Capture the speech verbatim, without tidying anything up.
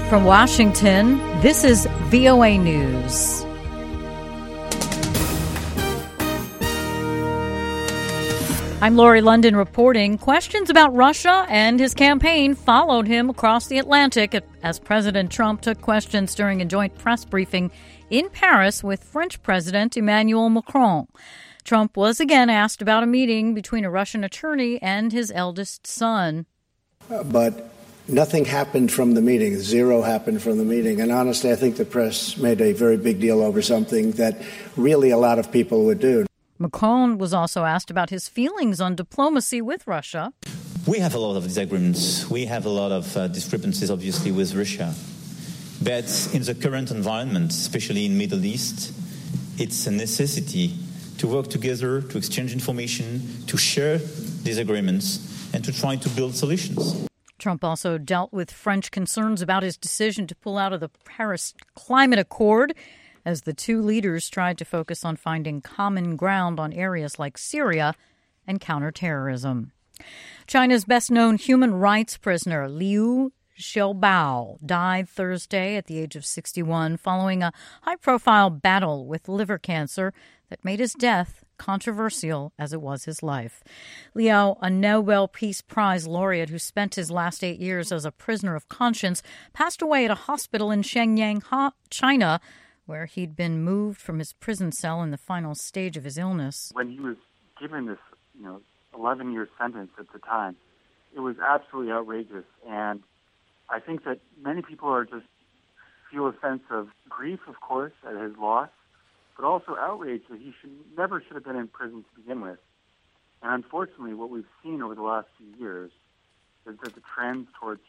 From Washington, this is V O A News. I'm Lori London reporting. Questions about Russia and his campaign followed him across the Atlantic as President Trump took questions during a joint press briefing in Paris with French President Emmanuel Macron. Trump was again asked about a meeting between a Russian attorney and his eldest son. Uh, but nothing happened from the meeting. Zero happened from the meeting. And honestly, I think the press made a very big deal over something that really a lot of people would do. Macron was also asked about his feelings on diplomacy with Russia. We have a lot of disagreements. We have a lot of uh, discrepancies, obviously, with Russia. But in the current environment, especially in the Middle East, it's a necessity to work together, to exchange information, to share disagreements, and to try to build solutions. Trump also dealt with French concerns about his decision to pull out of the Paris Climate Accord as the two leaders tried to focus on finding common ground on areas like Syria and counterterrorism. China's best-known human rights prisoner, Liu Xiaobao, died Thursday at the age of sixty-one following a high-profile battle with liver cancer that made his death controversial as it was his life. Liu, a Nobel Peace Prize laureate who spent his last eight years as a prisoner of conscience, passed away at a hospital in Shenyang, China, where he'd been moved from his prison cell in the final stage of his illness. When he was given this, you know, eleven-year sentence at the time, it was absolutely outrageous. And I think that many people are just feel a sense of grief, of course, at his loss, but also outrage that he should never should have been in prison to begin with. And unfortunately, what we've seen over the last few years is that the trends towards